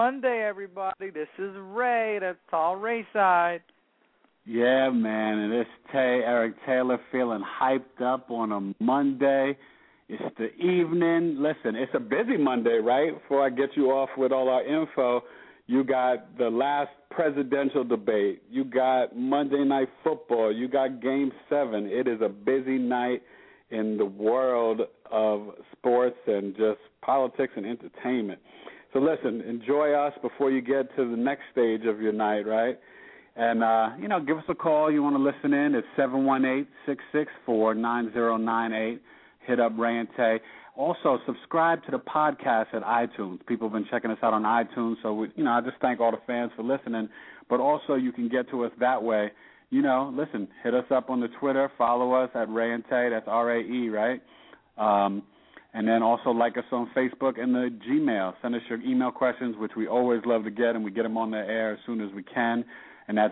Monday, everybody. This is Ray. That's Tall Rayside. Yeah, man, and it's Eric Taylor, feeling hyped up on a Monday. It's the evening. Listen, it's a busy Monday, right? Before I get you off with all our info, you got the last presidential debate. You got Monday Night Football. You got Game 7. It is a busy night in the world of sports and just politics and entertainment. So listen, enjoy us before you get to the next stage of your night, right? And, give us a call. You want to listen in? It's 718-664-9098. Hit up Ray and Tay. Also, subscribe to the podcast at iTunes. People have been checking us out on iTunes, so, I just thank all the fans for listening. But also, you can get to us that way. Listen, hit us up on the Twitter. Follow us at Ray and Tay. That's R-A-E, right? And then also like us on Facebook and the Gmail. Send us your email questions, which we always love to get, and we get them on the air as soon as we can. And that's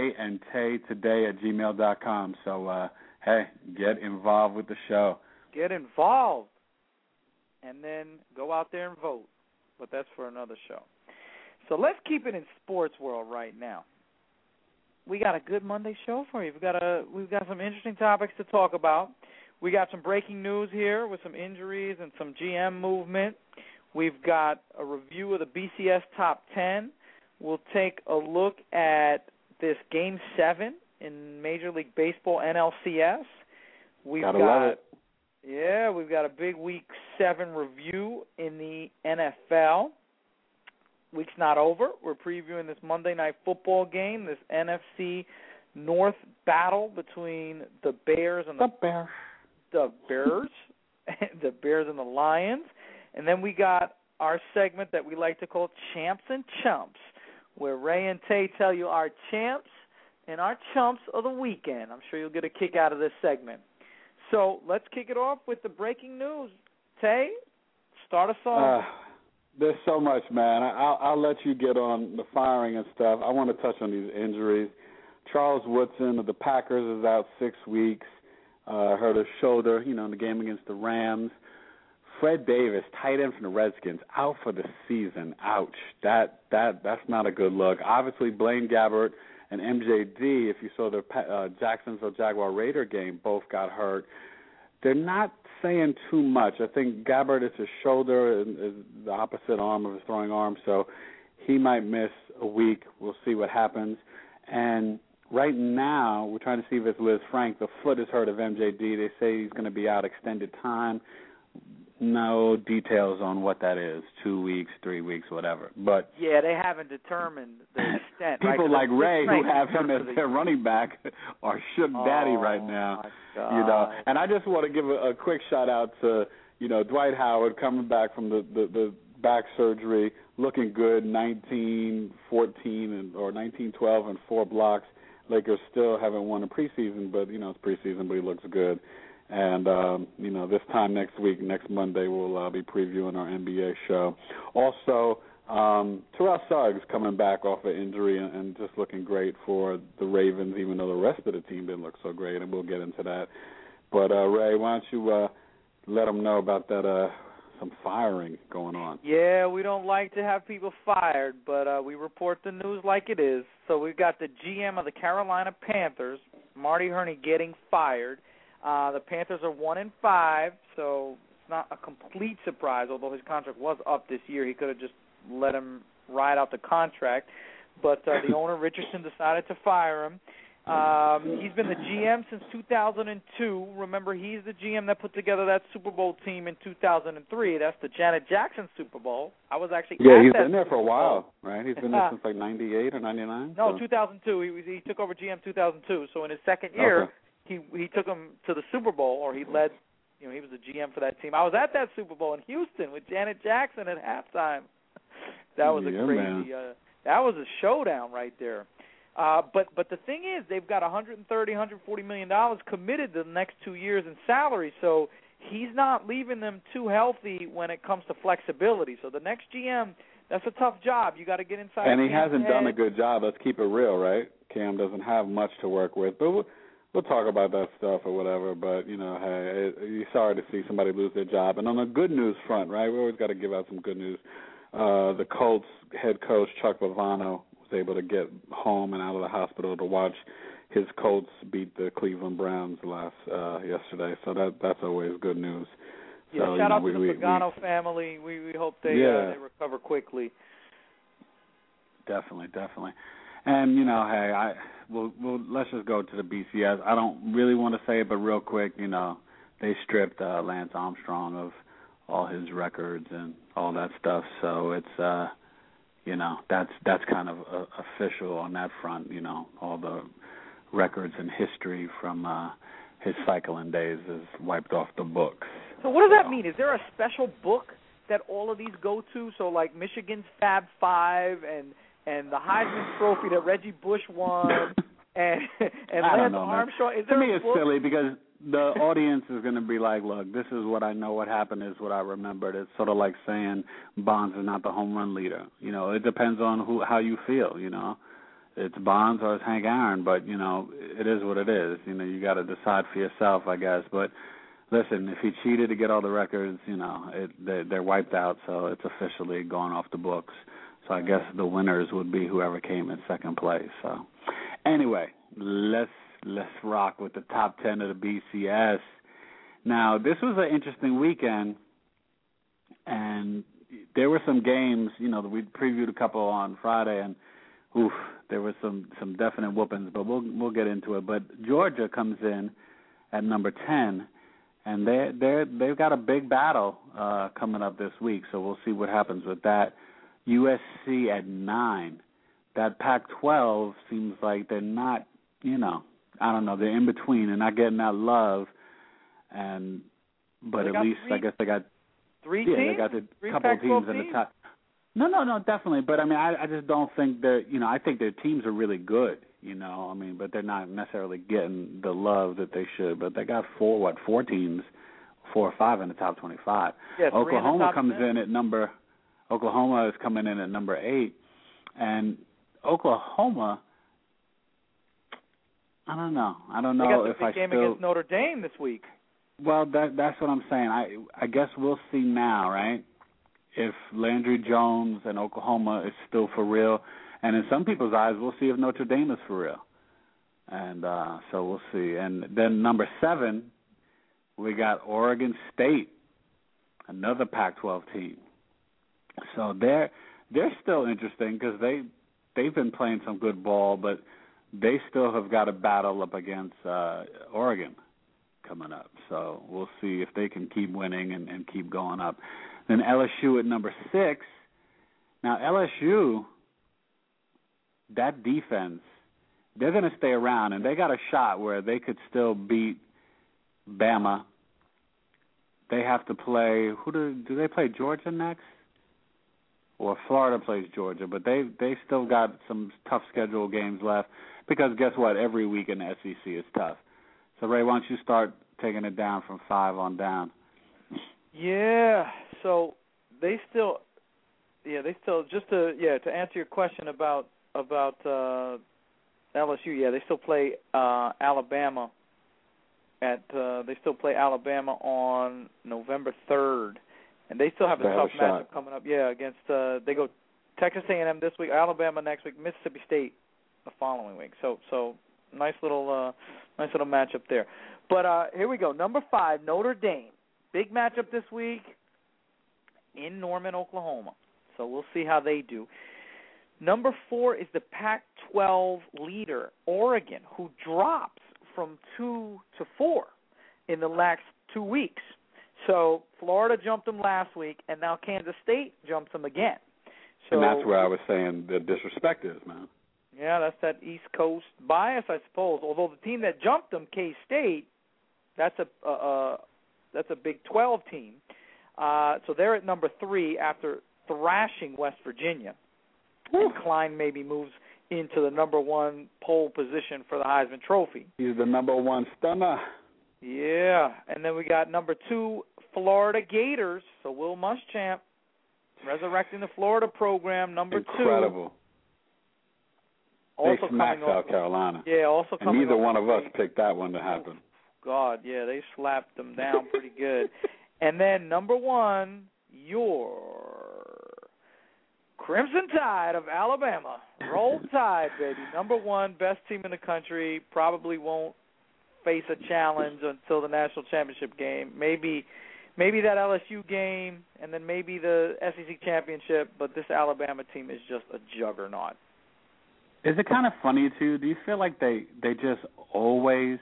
rayandtaytoday@gmail.com. So, hey, get involved with the show. Get involved. And then go out there and vote. But that's for another show. So let's keep it in sports world right now. We got a good Monday show for you. We've got some interesting topics to talk about. We got some breaking news here with some injuries and some GM movement. We've got a review of the BCS Top 10. We'll take a look at this Game 7 in Major League Baseball NLCS. We've got a big Week 7 review in the NFL. Week's not over. We're previewing this Monday Night Football game, this NFC North battle between the Bears and the Bears, the Bears and the Lions. And then we got our segment that we like to call Champs and Chumps, where Ray and Tay tell you our champs and our chumps of the weekend. I'm sure you'll get a kick out of this segment. So let's kick it off with the breaking news. Tay, start us off. There's so much, man. I'll let you get on the firing and stuff. I want to touch on these injuries. Charles Woodson of the Packers is out 6 weeks. Hurt his shoulder, in the game against the Rams. Fred Davis, tight end from the Redskins, out for the season. Ouch. That's not a good look. Obviously, Blaine Gabbert and MJD, if you saw the Jacksonville Jaguar Raider game, both got hurt. They're not saying too much. I think Gabbert is his shoulder, is the opposite arm of his throwing arm, so he might miss a week. We'll see what happens. And right now, we're trying to see if it's Liz Frank. The foot is hurt of MJD. They say he's going to be out extended time. No details on what that is, 2 weeks, 3 weeks, whatever. But yeah, they haven't determined the extent. People like Ray, who have him as their running back, are shook daddy right now. And I just want to give a quick shout out to Dwight Howard coming back from the back surgery, looking good, 19-14 or 19-12 and 4 blocks. Lakers still haven't won a preseason, but it's preseason, but he looks good. And, this time next week, next Monday, we'll be previewing our NBA show. Also, Terrell Suggs coming back off an injury and just looking great for the Ravens, even though the rest of the team didn't look so great, and we'll get into that. But, Ray, why don't you let them know about that some firing going on? Yeah, we don't like to have people fired, but we report the news like it is. So we've got the GM of the Carolina Panthers, Marty Hurney, getting fired. The Panthers are 1-5, so it's not a complete surprise, although his contract was up this year. He could have just let him ride out the contract. But the owner, Richardson, decided to fire him. He's been the GM since 2002. Remember, he's the GM that put together that Super Bowl team in 2003. That's the Janet Jackson Super Bowl. I was actually at that. Yeah, he's been there for a while, right? He's been there since like 98 or 99? No, 2002. He took over GM 2002. So in his second year, he took him to the Super Bowl, or he led, he was the GM for that team. I was at that Super Bowl in Houston with Janet Jackson at halftime. That was a crazy, that was a showdown right there. But the thing is, they've got $140 million committed the next 2 years in salary, so he's not leaving them too healthy when it comes to flexibility. So the next GM, that's a tough job. You got to get inside. And he hasn't done a good job. Let's keep it real, right? Cam doesn't have much to work with, but we'll talk about that stuff or whatever. But hey, you're sorry to see somebody lose their job. And on the good news front, right? We always got to give out some good news. the Colts head coach Chuck Pagano was able to get home and out of the hospital to watch his Colts beat the Cleveland Browns yesterday. So that's always good news. Yeah, so, shout out to the Pagano family. We hope they recover quickly. Definitely. And hey, we'll let's just go to the BCS. I don't really want to say it, but real quick, they stripped Lance Armstrong of all his records and all that stuff. So it's that's kind of official on that front. All the records and history from his cycling days is wiped off the books. So what does that mean? Is there a special book that all of these go to? So like Michigan's Fab Five and the Heisman Trophy that Reggie Bush won and Lance Armstrong. Is there to me, a book? It's silly because the audience is going to be like, look, this is what I know, what happened is what I remembered. It's sort of like saying Bonds is not the home run leader. It depends on how you feel, It's Bonds or it's Hank Aaron, but, it is what it is. You got to decide for yourself, I guess. But, listen, if he cheated to get all the records, they're wiped out, so it's officially gone off the books. So I guess the winners would be whoever came in second place. So, anyway, let's rock with the top 10 of the BCS. Now, this was an interesting weekend, and there were some games. We previewed a couple on Friday, and there were some definite whoopings. But we'll get into it. But Georgia comes in at number 10, and they've got a big battle coming up this week. So we'll see what happens with that. USC at 9. That Pac-12 seems like they're not, I don't know, they're in between. They're not getting that love, but at least I guess they got 3 teams. They got a couple of teams in the top. No, definitely. But I mean, I just don't think they're, I think their teams are really good, but they're not necessarily getting the love that they should. But they got 4 teams, 4 or 5 in the top 25. Yeah, Oklahoma comes in at number. Oklahoma is coming in at number 8, and Oklahoma. I don't know if I still. They got the big game against Notre Dame this week. Well, that's what I'm saying. I guess we'll see now, right? If Landry Jones and Oklahoma is still for real, and in some people's eyes, we'll see if Notre Dame is for real. And so we'll see. And then number 7, we got Oregon State, another Pac-12 team. So they're still interesting because they've been playing some good ball, but they still have got a battle up against Oregon coming up. So we'll see if they can keep winning and keep going up. Then LSU at number 6. Now LSU, that defense, they're going to stay around, and they got a shot where they could still beat Bama. They have to play. Do they play Georgia next? Or Florida plays Georgia, but they still got some tough schedule games left because guess what? Every week in the SEC is tough. So, Ray, why don't you start taking it down from 5 on down? Yeah, so they still just to answer your question about LSU, they still play Alabama on November 3rd. And they still have a tough matchup coming up. Yeah, against they go Texas A&M this week, Alabama next week, Mississippi State the following week. So nice little matchup there. But here we go. Number 5, Notre Dame. Big matchup this week in Norman, Oklahoma. So we'll see how they do. Number 4 is the Pac-12 leader, Oregon, who drops from 2 to 4 in the last 2 weeks. So Florida jumped them last week, and now Kansas State jumps them again. So, and that's where I was saying the disrespect is, man. Yeah, that's that East Coast bias, I suppose. Although the team that jumped them, K-State, that's a Big 12 team. So they're at number 3 after thrashing West Virginia. And Klein maybe moves into the number 1 pole position for the Heisman Trophy. He's the number 1 stunner. Yeah, and then we got number 2, Florida Gators. So Will Muschamp resurrecting the Florida program, number Incredible. 2. They smacked South Carolina. Yeah, also coming. And neither one of us picked that one to happen. God, yeah, they slapped them down pretty good. And then number 1, your Crimson Tide of Alabama. Roll Tide, baby. Number one, best team in the country. Probably won't face a challenge until the national championship game. Maybe that LSU game, and then maybe the SEC championship, but this Alabama team is just a juggernaut. Is it kind of funny, too? Do you feel like they just always,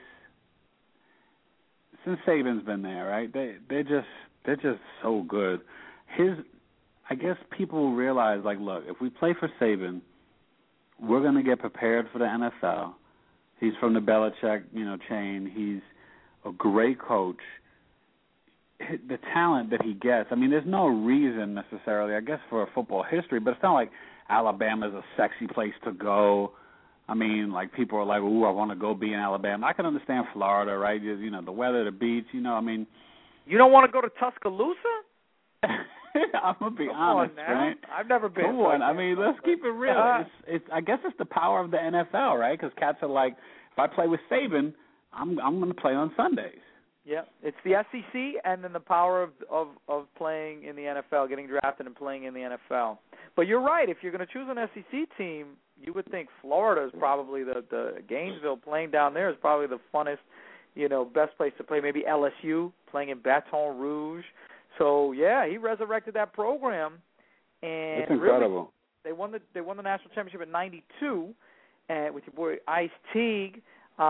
since Saban's been there, right, they're just so good. I guess people realize, like, look, if we play for Saban, we're going to get prepared for the NFL. He's from the Belichick, chain. He's a great coach. The talent that he gets, I mean, there's no reason necessarily, I guess, for a football history, but it's not like Alabama's a sexy place to go. I mean, like, people are like, ooh, I want to go be in Alabama. I can understand Florida, right? The weather, the beach, I mean. You don't want to go to Tuscaloosa? I'm going to be honest, right? I've never been. Come on. I mean, let's keep it real. I guess it's the power of the NFL, right? Because cats are like, if I play with Saban, I'm going to play on Sundays. Yeah, it's the SEC and then the power of playing in the NFL, getting drafted and playing in the NFL. But you're right. If you're going to choose an SEC team, you would think Florida is probably the Gainesville. Playing down there is probably the funnest, best place to play. Maybe LSU, playing in Baton Rouge. So yeah, he resurrected that program, and it's incredible. Really, they won the national championship in '92, and with your boy Ice Teague.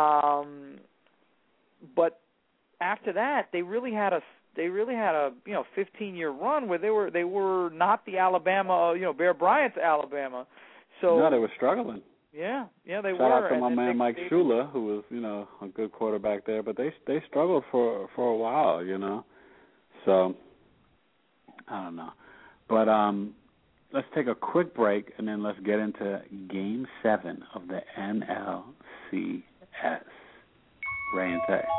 But after that, they really had a 15-year run where they were not the Alabama, Bear Bryant's Alabama. So no, they were struggling. Yeah, they were. Shout out to my man Mike Shula, who was a good quarterback there, but they struggled for a while, So I don't know, but let's take a quick break and then let's get into Game 7 of the NLCS. Ray and Tay.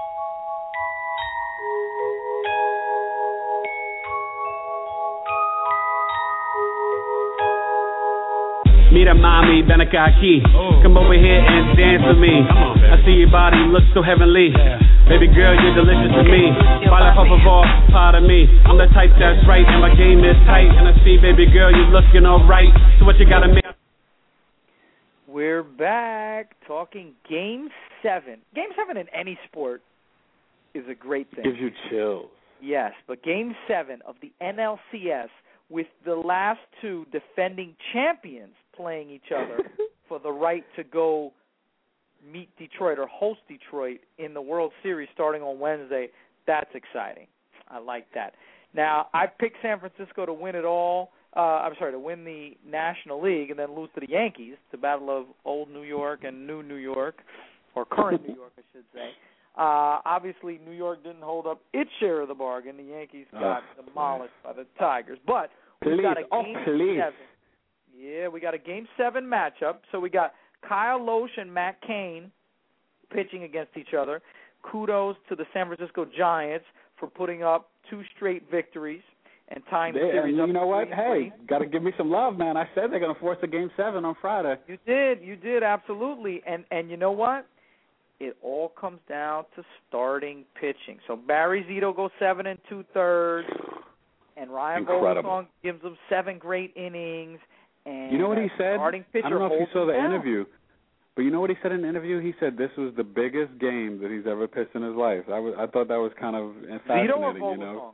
Mira mami, ven acá aquí. Come over here and dance with me. I see your body, look so heavenly. Baby girl, you're delicious to me. Baila por favor, pardon me. I'm the type that's right and my game is tight. And I see, baby girl, you're looking alright. So what you gotta make? We're back talking Game 7. Game 7 in any sport is a great thing. Gives you chills. Yes, but Game 7 of the NLCS with the last two defending champions playing each other for the right to go meet Detroit or host Detroit in the World Series starting on Wednesday, that's exciting. I like that. Now, I picked San Francisco to win it all. To win the National League and then lose to the Yankees, the battle of old New York and new New York, or current New York, I should say. Obviously, New York didn't hold up its share of the bargain. The Yankees got demolished by the Tigers. But we got a Game 7. Yeah, we got a Game 7 matchup. So we got Kyle Loesch and Matt Cain pitching against each other. Kudos to the San Francisco Giants for putting up 2 straight victories and tying the series up. You know what? Hey, got to give me some love, man. I said they're going to force a Game 7 on Friday. You did, absolutely. And you know what? It all comes down to starting pitching. So Barry Zito goes 7 2/3, and Ryan Vogelsong gives them 7 great innings. And you know what he said? Starting pitcher, I don't know if you saw the down. interview, but you know what he said in the interview? He said this was the biggest game that he's ever pitched in his life. I thought that was kind of fascinating. Zito or Vogelsong?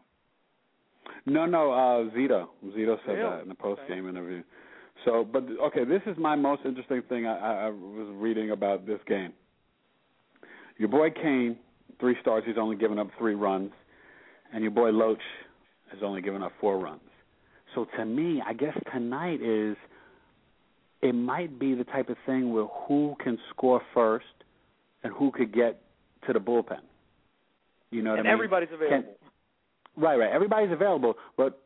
No, Zito. Zito said that in the post-game interview. So, but, okay, this is my most interesting thing I was reading about this game. Your boy Cain, 3 starts, he's only given up 3 runs, and your boy Loesch has only given up 4 runs. So to me, I guess tonight it might be the type of thing where who can score first and who could get to the bullpen. You know what I mean? And everybody's available. Right. Everybody's available, but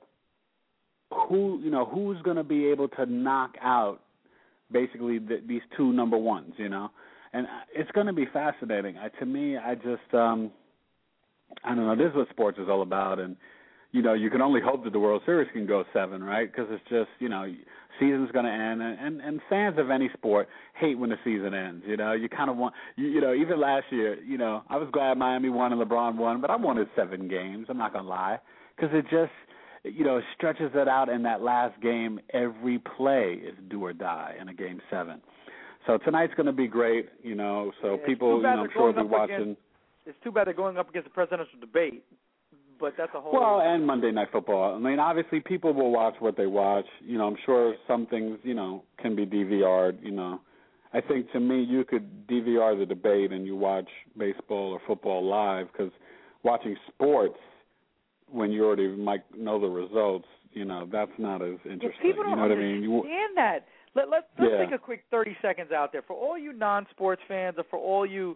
who's going to be able to knock out basically these 2 number ones, And it's going to be fascinating. To me, I just, I don't know, this is what sports is all about. And, you can only hope that the World Series can go 7, right? Because it's just, season's going to end. And fans of any sport hate when the season ends, You kind of want, even last year, I was glad Miami won and LeBron won, but I wanted 7 games. I'm not going to lie. Because it stretches it out in that last game. Every play is do or die in a Game 7. So tonight's going to be great, so people, I'm sure will be watching. It's too bad they're going up against the presidential debate, but that's a whole... Well, and Monday Night Football. I mean, obviously people will watch what they watch. I'm sure some things, can be DVR'd, I think, to me, you could DVR the debate and you watch baseball or football live, because watching sports when you already might know the results, that's not as interesting. People don't understand that. Let's take a quick 30 seconds out there. For all you non-sports fans, or for all you,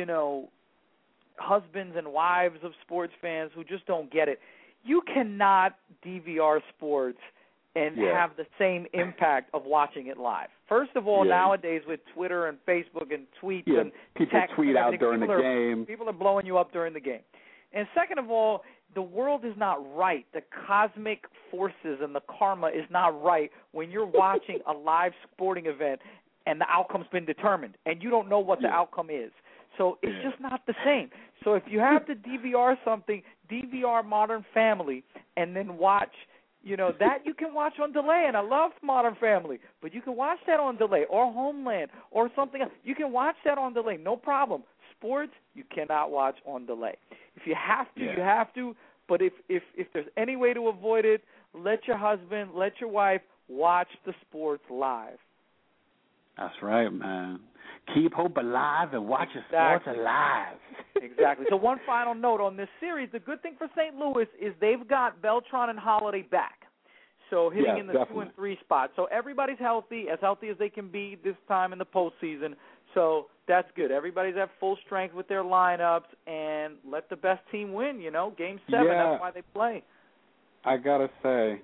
husbands and wives of sports fans who just don't get it, you cannot DVR sports and have the same impact of watching it live. First of all, nowadays with Twitter and Facebook and tweets and people text tweet out during the game. People are blowing you up during the game. And second of all, the world is not right. The cosmic forces and the karma is not right when you're watching a live sporting event and the outcome's been determined and you don't know what the outcome is. So it's just not the same. So if you have to DVR something, DVR Modern Family and then watch, that you can watch on delay. And I love Modern Family, but you can watch that on delay, or Homeland or something else. You can watch that on delay, no problem. Sports, you cannot watch on delay. If you have to, you have to. But if there's any way to avoid it, let your husband, let your wife watch the sports live. That's right, man. Keep hope alive and watch your sports alive. Exactly. So one final note on this series, the good thing for St. Louis is they've got Beltran and Holiday back. So hitting in the 2 and 3 spot. So everybody's healthy as they can be this time in the postseason. So that's good. Everybody's at full strength with their lineups, and let the best team win, Game 7, that's why they play. I got to say,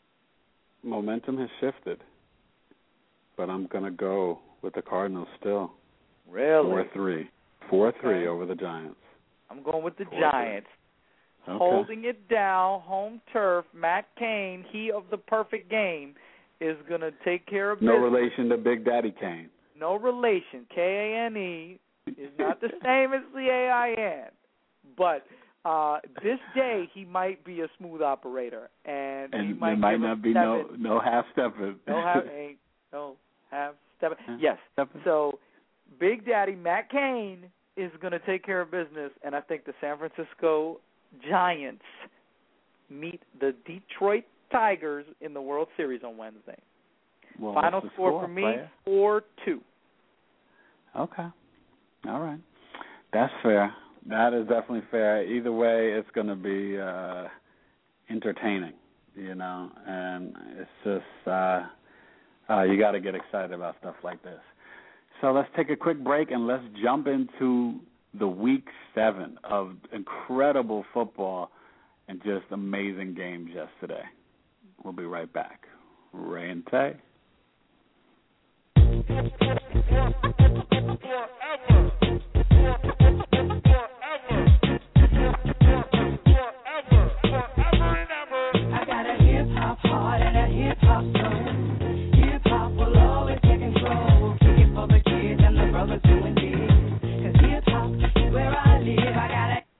momentum has shifted, but I'm going to go with the Cardinals still. Really? 4-3 over the Giants. I'm going with the Giants. Okay. Holding it down, home turf, Matt Cain, he of the perfect game, is going to take care of business. No relation to Big Daddy Kane. No relation. K-A-N-E is not the same as C-A-I-N. But this day, he might be a smooth operator. And he might not be no half-stepping. No half-stepping. Yes. So Big Daddy, Matt Cain, is going to take care of business. And I think the San Francisco Giants meet the Detroit Tigers in the World Series on Wednesday. Well, final score for me, 4-2. Okay. All right. That's fair. That is definitely fair. Either way, it's going to be entertaining, and it's just you got to get excited about stuff like this. So let's take a quick break and let's jump into the Week 7 of incredible football and just amazing games yesterday. We'll be right back. Ray and Tay. I got a hip-hop heart and a hip-hop soul. Hip-hop will always take control. Kick it for the kids and the brothers doing this. 'Cause hip-hop is where I live. I got it.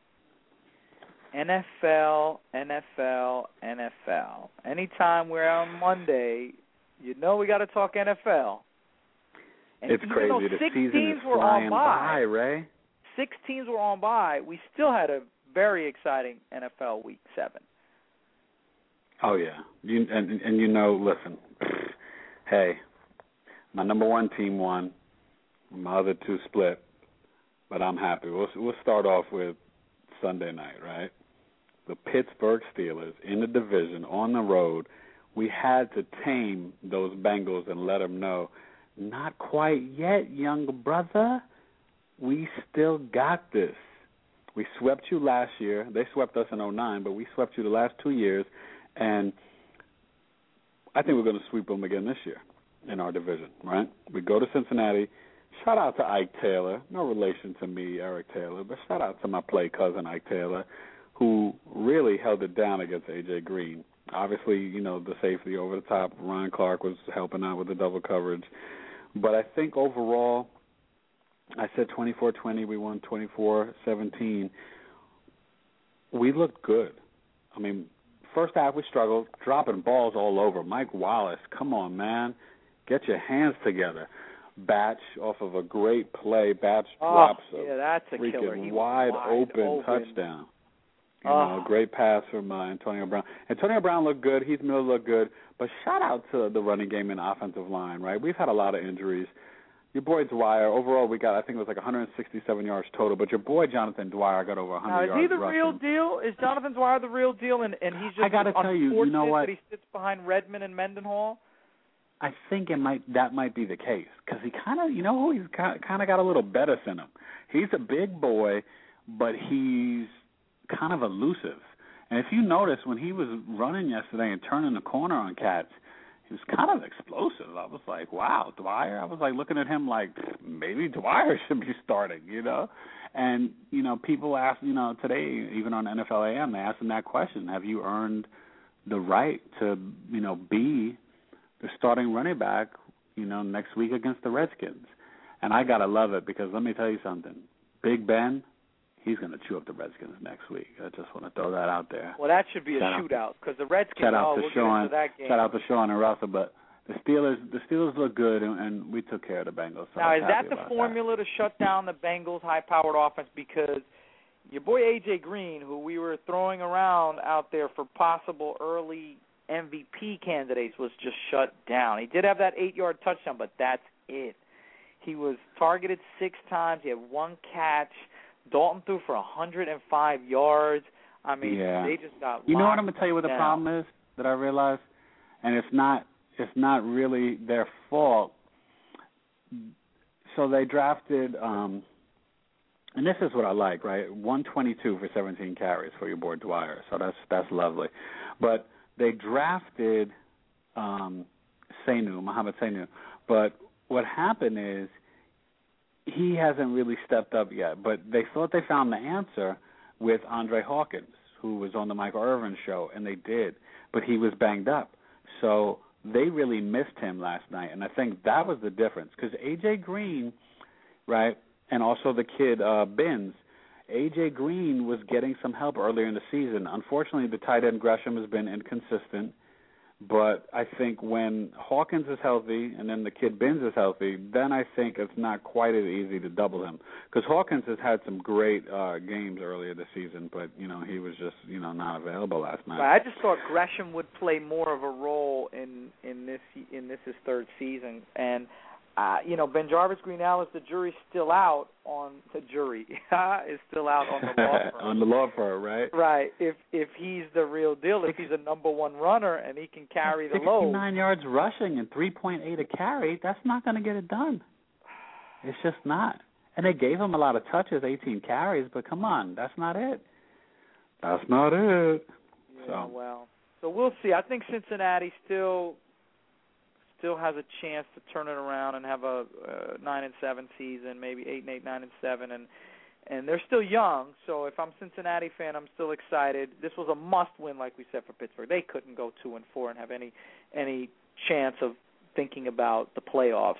NFL. Anytime we're on Monday, we got to talk NFL. And it's crazy. The season is flying by, Ray. 6 teams were on bye. We still had a very exciting NFL Week 7. Oh, yeah. Listen, hey, my number one team won. My other 2 split, but I'm happy. We'll start off with Sunday night, right? The Pittsburgh Steelers in the division on the road. We had to tame those Bengals and let them know, not quite yet, younger brother. We still got this. We swept you last year. They swept us in 2009, but we swept you the last 2 years, and I think we're going to sweep them again this year in our division, right? We go to Cincinnati. Shout out to Ike Taylor. No relation to me, Eric Taylor, but shout out to my play cousin, Ike Taylor, who really held it down against A.J. Green. Obviously, the safety over the top. Ryan Clark was helping out with the double coverage. But I think overall, I said 24-20. We won 24-17. We looked good. I mean, first half we struggled, dropping balls all over. Mike Wallace, come on, man. Get your hands together. Batch off of a great play. Batch drops that's a killer. Freaking wide open touchdown. You know, a great pass from Antonio Brown. Antonio Brown looked good. Heath Miller looked good. But shout out to the running game and offensive line, right? We've had a lot of injuries. Your boy Dwyer, overall we got, I think it was like 167 yards total, but your boy Jonathan Dwyer got over 100 yards rushing. Is he the real deal? Is Jonathan Dwyer the real deal? And he's just I gotta tell you know what? That he sits behind Redmond and Mendenhall? I think that might be the case because he kind of, he's kind of got a little Bettis in him. He's a big boy, but he's kind of elusive. And if you notice, when he was running yesterday and turning the corner on cats, he was kind of explosive. I was like, wow, Dwyer. I was like looking at him like maybe Dwyer should be starting, And, people ask, today, even on NFL AM, they asked him that question. Have you earned the right to, be the starting running back, next week against the Redskins? And I got to love it because let me tell you something. Big Ben, he's going to chew up the Redskins next week. I just want to throw that out there. Well, that should be a shootout because the Redskins, we'll get into that game. Shout out to Sean and Russell, but the Steelers look good, and we took care of the Bengals. So now, is that the formula to shut down the Bengals' high-powered offense? Because your boy A.J. Green, who we were throwing around out there for possible early MVP candidates, was just shut down. He did have that 8-yard touchdown, but that's it. He was targeted 6 times. He had 1 catch. Dalton threw for 105 yards. I mean, they just got You know what I'm going to tell you what the problem is that I realized? And it's not really their fault. So they drafted, and this is what I like, right? 122 for 17 carries for your boy Dwyer. So that's lovely. But they drafted Mohamed Sanu. But what happened is he hasn't really stepped up yet. But they thought they found the answer with Andre Hawkins, who was on the Michael Irvin show, and they did. But he was banged up. So they really missed him last night, and I think that was the difference. Because A.J. Green, right, and also the kid Binns, A.J. Green was getting some help earlier in the season. Unfortunately, the tight end Gresham has been inconsistent. But I think when Hawkins is healthy and then the kid Binns is healthy, then I think it's not quite as easy to double him. Because Hawkins has had some great games earlier this season, but, he was just, not available last night. I just thought Gresham would play more of a role in this his 3rd season. And, Ben Jarvis Green-Ellis, the jury's still out on the jury. is still out on the law firm. On the law firm, right? Right. If he's the real deal, if he's a number 1 runner and he can carry the load. 69 yards rushing and 3.8 a carry, that's not going to get it done. It's just not. And they gave him a lot of touches, 18 carries, but come on, that's not it. That's not it. Yeah, so we'll see. I think Cincinnati still has a chance to turn it around and have a 9-7 season, maybe 8-8, 9-7, and they're still young. So if I'm a Cincinnati fan, I'm still excited. This was a must-win, like we said, for Pittsburgh. They couldn't go 2-4 and have any chance of thinking about the playoffs.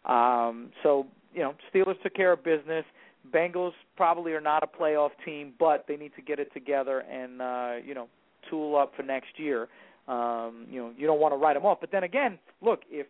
So Steelers took care of business. Bengals probably are not a playoff team, but they need to get it together and tool up for next year. You don't want to write them off. But then again, look, if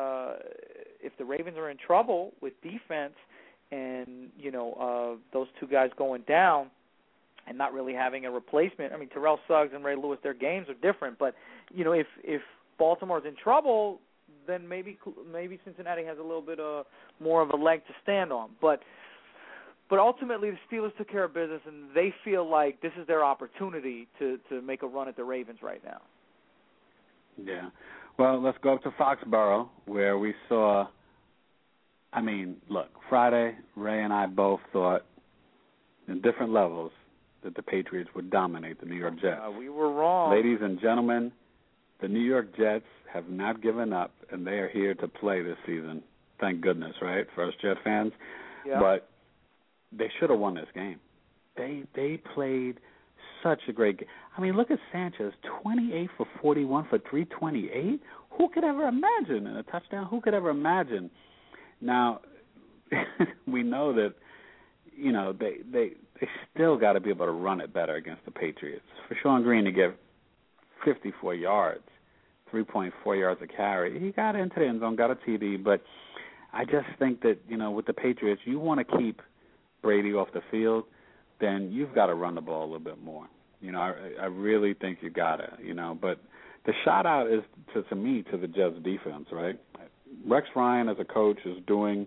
the Ravens are in trouble with defense and, those 2 guys going down and not really having a replacement, I mean, Terrell Suggs and Ray Lewis, their games are different. But, if Baltimore's in trouble, then maybe Cincinnati has a little bit more of a leg to stand on. But ultimately, the Steelers took care of business, and they feel like this is their opportunity to make a run at the Ravens right now. Yeah. Well, let's go up to Foxborough, where we saw, Friday, Ray and I both thought in different levels that the Patriots would dominate the New York Jets. We were wrong. Ladies and gentlemen, the New York Jets have not given up, and they are here to play this season. Thank goodness, right, for us Jet fans? Yeah. But they should have won this game. They played such a great game. Look at Sanchez, 28 for 41 for 328. Who could ever imagine? And a touchdown, who could ever imagine? Now, we know that, they still got to be able to run it better against the Patriots. For Sean Green to get 54 yards, 3.4 yards a carry. He got into the end zone, got a TD, but I just think that, with the Patriots, you want to keep Brady off the field, then you've got to run the ball a little bit more. I really think you got to, but the shout out is, to me, to the Jets defense, right? Rex Ryan as a coach is doing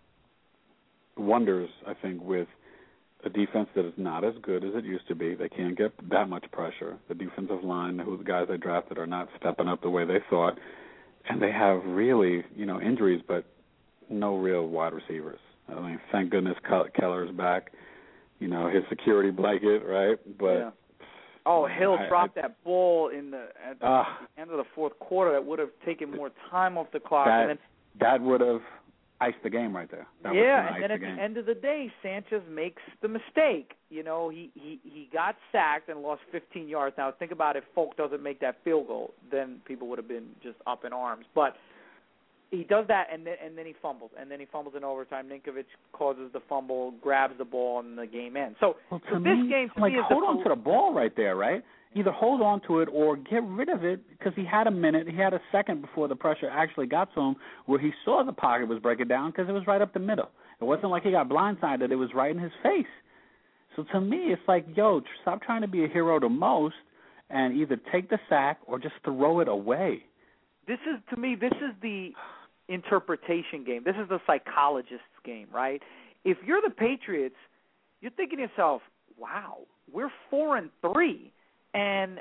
wonders, I think, with a defense that is not as good as it used to be. They can't get that much pressure. The defensive line, the guys they drafted are not stepping up the way they thought. And they have really, injuries, but no real wide receivers. I mean, thank goodness Keller's back, his security blanket, right? But yeah. Oh, Hill dropped that ball at the end of the fourth quarter that would have taken more time off the clock. That would have iced the game right there. And then at the end of the day, Sanchez makes the mistake. He got sacked and lost 15 yards. Now, think about if Folk doesn't make that field goal, then people would have been just up in arms. But he does that, and then he fumbles. And then he fumbles in overtime. Ninkovich causes the fumble, grabs the ball, and the game ends. So this game, to me, is hold on to the ball right there, right? Either hold on to it or get rid of it, because he had a minute. He had a second before the pressure actually got to him where he saw the pocket was breaking down because it was right up the middle. It wasn't like he got blindsided. It was right in his face. So to me, it's like, stop trying to be a hero to most and either take the sack or just throw it away. This is the interpretation game. This is the psychologist's game, right? If you're the Patriots, you're thinking to yourself, wow, we're 4-3, and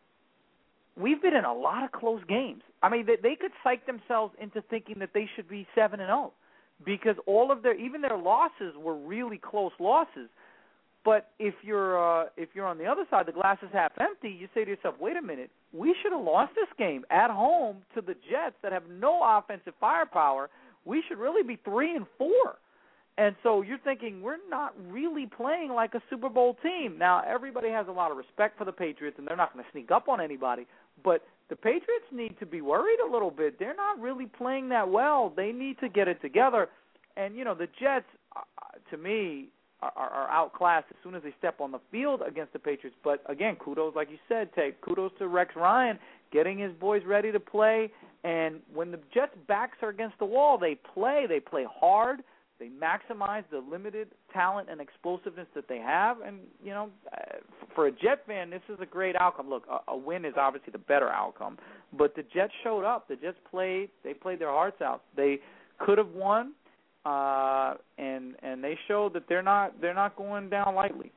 we've been in a lot of close games. I mean, they could psych themselves into thinking that they should be 7-0 because even their losses were really close losses. But if you're on the other side, the glass is half empty, you say to yourself, wait a minute, we should have lost this game at home to the Jets that have no offensive firepower. We should really be 3-4. And so you're thinking we're not really playing like a Super Bowl team. Now, everybody has a lot of respect for the Patriots, and they're not going to sneak up on anybody. But the Patriots need to be worried a little bit. They're not really playing that well. They need to get it together. And, the Jets, to me, are outclassed as soon as they step on the field against the Patriots. But, again, kudos, like you said, kudos to Rex Ryan getting his boys ready to play. And when the Jets' backs are against the wall, they play hard. They maximize the limited talent and explosiveness that they have. And, for a Jet fan, this is a great outcome. Look, a win is obviously the better outcome. But the Jets showed up. The Jets played. They played their hearts out. They could have won. And they showed that they're not going down lightly.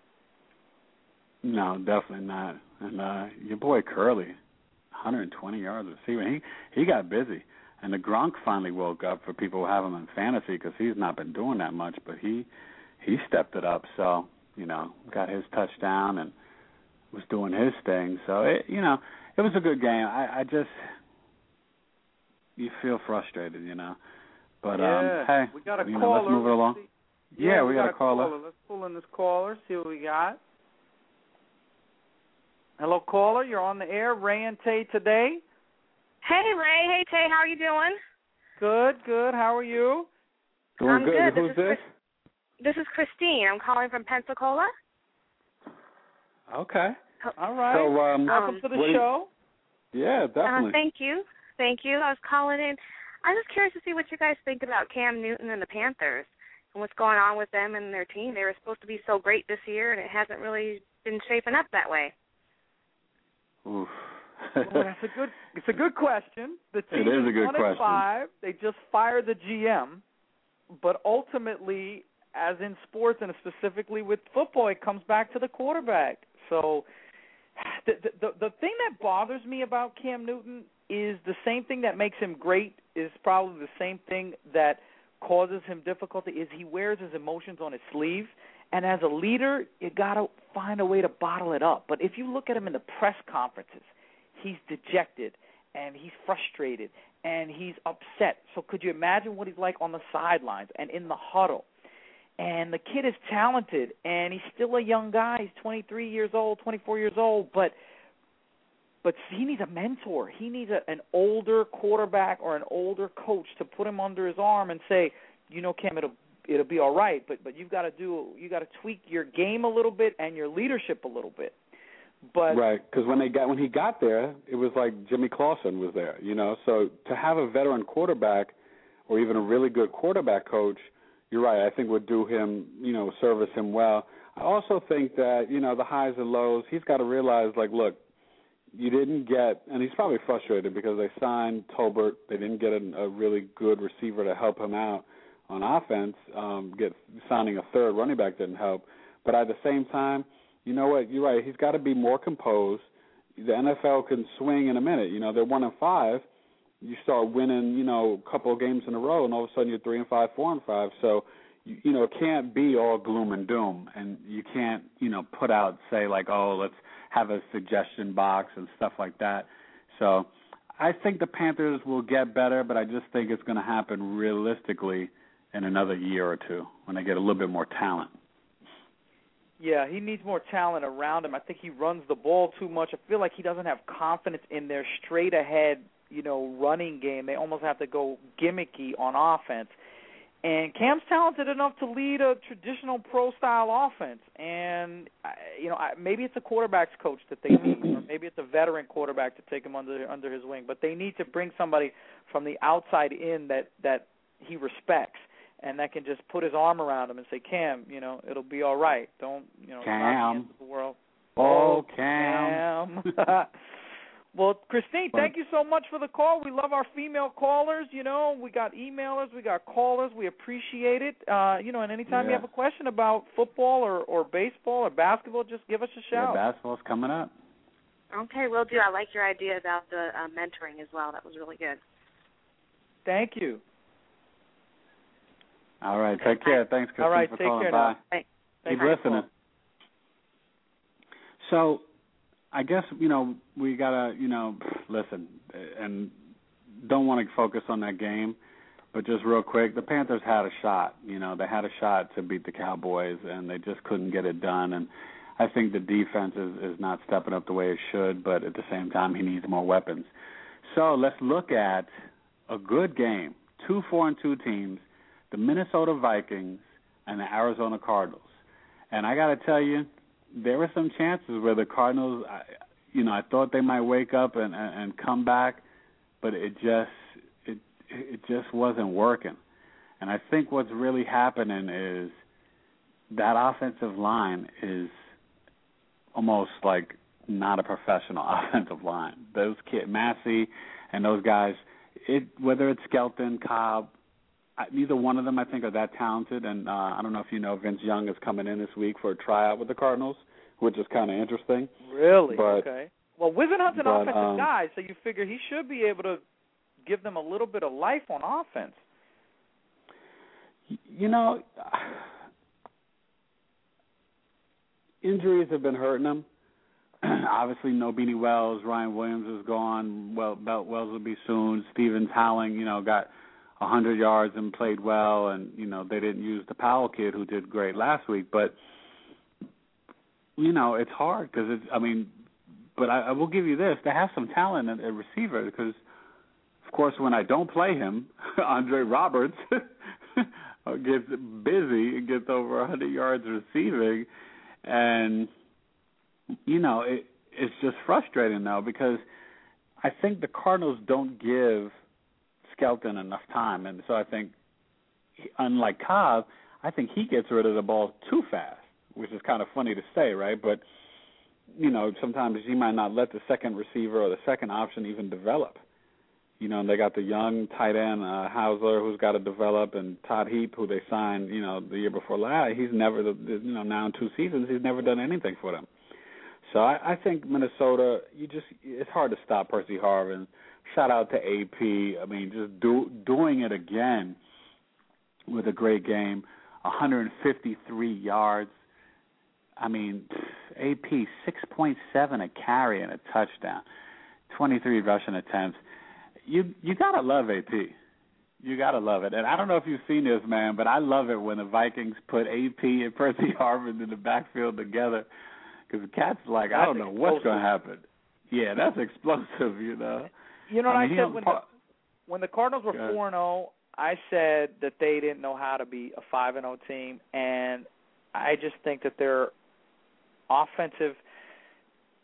No, definitely not. And your boy Curley, 120 yards receiving. He got busy, and the Gronk finally woke up for people who have him in fantasy because he's not been doing that much, but he stepped it up. So got his touchdown and was doing his thing. So it was a good game. I just you feel frustrated, But, hey, we got a caller. Let's move it along. Yeah, we got a caller. Let's pull in this caller, see what we got. Hello, caller. You're on the air. Ray and Tay today. Hey, Ray. Hey, Tay. How are you doing? Good. How are you? Doing good. Good. Who's this? This is Christine. I'm calling from Pensacola. Okay. All right. So, welcome to the show. Yeah, definitely. Thank you. I was calling in. I'm just curious to see what you guys think about Cam Newton and the Panthers and what's going on with them and their team. They were supposed to be so great this year, and it hasn't really been shaping up that way. Oof. Well, it's a good question. The team is a good question. 1-5. They just fired the GM, but ultimately, as in sports and specifically with football, it comes back to the quarterback. So the thing that bothers me about Cam Newton is the same thing that makes him great is probably the same thing that causes him difficulty is he wears his emotions on his sleeve. And as a leader, you got to find a way to bottle it up. But if you look at him in the press conferences, he's dejected and he's frustrated and he's upset. So could you imagine what he's like on the sidelines and in the huddle? And the kid is talented, and he's still a young guy. He's 23 years old, 24 years old, but he needs a mentor. He needs an older quarterback or an older coach to put him under his arm and say, Cam, it'll be all right, but you got to tweak your game a little bit and your leadership a little bit. But right, because when he got there, it was like Jimmy Clausen was there, you know. So to have a veteran quarterback or even a really good quarterback coach, you're right, I think would do him, you know, service him well. I also think that, you know, the highs and lows, he's got to realize, like, look, you didn't get, and he's probably frustrated because they signed Tolbert. They didn't get a really good receiver to help him out on offense. Signing a third running back didn't help. But at the same time, you know what, you're right, he's got to be more composed. The NFL can swing in a minute. You know, they're 1-5. You start winning, you know, a couple of games in a row, and all of a sudden you're 3-5, 4-5. So, you know, it can't be all gloom and doom, and you can't, you know, put out, say, like, oh, let's have a suggestion box and stuff like that. So I think the Panthers will get better, but I just think it's going to happen realistically in another year or two when they get a little bit more talent. Yeah, he needs more talent around him. I think he runs the ball too much. I feel like he doesn't have confidence in their straight-ahead, you know, running game. They almost have to go gimmicky on offense. And Cam's talented enough to lead a traditional pro-style offense. And, you know, maybe it's a quarterback's coach that they need, or maybe it's a veteran quarterback to take him under his wing. But they need to bring somebody from the outside in that he respects and that can just put his arm around him and say, Cam, you know, it'll be all right. Don't, you know, Cam. not the end of the world. Oh, Cam. Well, Christine, thank you so much for the call. We love our female callers. You know, we got emailers, we got callers. We appreciate it. You know, and anytime you have a question about football or baseball or basketball, just give us a shout. Yeah, basketball's coming up. Okay, will do. I like your idea about the mentoring as well. That was really good. Thank you. All right, take care. Thanks, Christine, all right, for take calling. Care Bye. Now. Keep listening. So I guess, you know, we got to, you know, listen, and don't want to focus on that game, but just real quick, the Panthers had a shot. You know, they had a shot to beat the Cowboys, and they just couldn't get it done. And I think the defense is not stepping up the way it should, but at the same time, he needs more weapons. So let's look at a good game, 2 4-2 teams, the Minnesota Vikings and the Arizona Cardinals. And I got to tell you, there were some chances where the Cardinals, you know, I thought they might wake up and come back, but it just wasn't working. And I think what's really happening is that offensive line is almost like not a professional offensive line. Those kids, Massey and those guys, whether it's Skelton, Cobb, neither one of them, I think, are that talented. And I don't know if you know, Vince Young is coming in this week for a tryout with the Cardinals, which is kind of interesting. Really? But, okay. Well, Wisenhunt's an offensive guy, so you figure he should be able to give them a little bit of life on offense. You know, injuries have been hurting them. Obviously, no Beanie Wells. Ryan Williams is gone. Wells will be soon. Stevens Howling, you know, got 100 yards and played well, and, you know, they didn't use the Powell kid who did great last week. But, you know, it's hard because but I will give you this. They have some talent at receiver because, of course, when I don't play him, Andre Roberts gets busy and gets over 100 yards receiving. And, you know, it's just frustrating now because I think the Cardinals don't give Skelton enough time. And so I think, unlike Cobb, I think he gets rid of the ball too fast, which is kind of funny to say, right? But, you know, sometimes he might not let the second receiver or the second option even develop. You know, and they got the young tight end, Hausler, who's got to develop, and Todd Heap, who they signed, you know, the year before last. He's never, you know, now in 2 seasons, he's never done anything for them. So I think Minnesota, it's hard to stop Percy Harvin. Shout out to AP. I mean, just doing it again with a great game, 153 yards. I mean, AP, 6.7 a carry and a touchdown, 23 rushing attempts. You got to love AP. You got to love it. And I don't know if you've seen this, man, but I love it when the Vikings put AP and Percy Harvin in the backfield together because the cat's like, I don't know what's going to happen. Yeah, that's explosive, you know. You know what I said when the Cardinals were 4-0, I said that they didn't know how to be a 5-0 team, and I just think that their offensive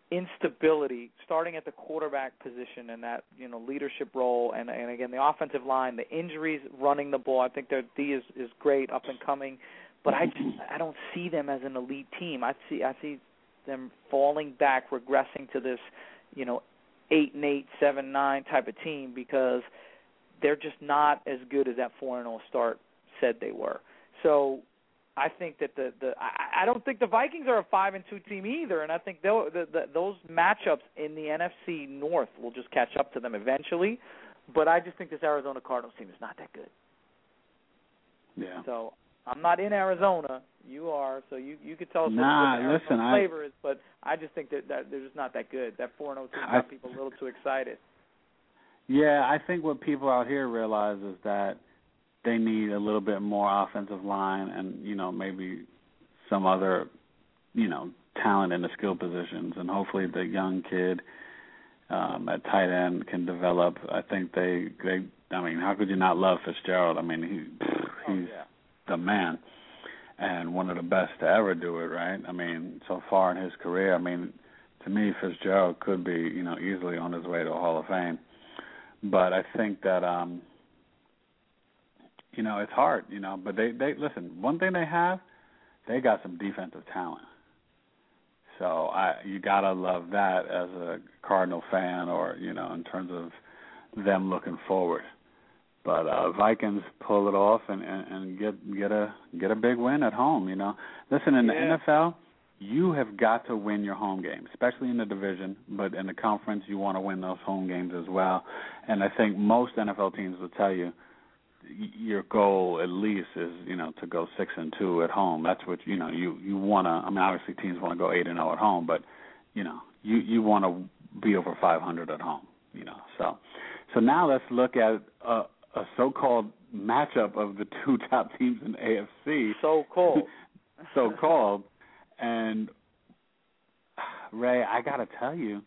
instability starting at the quarterback position and that, leadership role, and again, the offensive line, the injuries running the ball. I think their D is great, up and coming, but I don't see them as an elite team. I see them falling back, regressing to this, 8-8, 7-9 type of team, because they're just not as good as that 4-0 start said they were. So I think that I don't think the Vikings are a 5-2 team either, and I think those matchups in the NFC North will just catch up to them eventually. But I just think this Arizona Cardinals team is not that good. Yeah. So I'm not in Arizona. You are, so you could tell us what the Arizona flavor is. But I just think that they're just not that good. That 4-0 team got people a little too excited. Yeah, I think what people out here realize is that they need a little bit more offensive line and, maybe some other, talent in the skill positions. And hopefully the young kid at tight end can develop. I think how could you not love Fitzgerald? I mean, he's the man and one of the best to ever do it, right? I mean, so far in his career, to me, Fitzgerald could be, easily on his way to a Hall of Fame. But I think that, it's hard, but they listen, one thing they got some defensive talent. So you got to love that as a Cardinal fan or, in terms of them looking forward. But Vikings pull it off and get a big win at home, Listen, in the NFL, you have got to win your home games, especially in the division, but in the conference you want to win those home games as well. And I think most NFL teams will tell you your goal at least is, to go 6-2 at home. That's what, you want to, obviously teams want to go 8-0 at home, but, you want to be over 500 at home, So now let's look at a so-called matchup of the two top teams in the AFC. So-called. And, Ray, I got to tell you,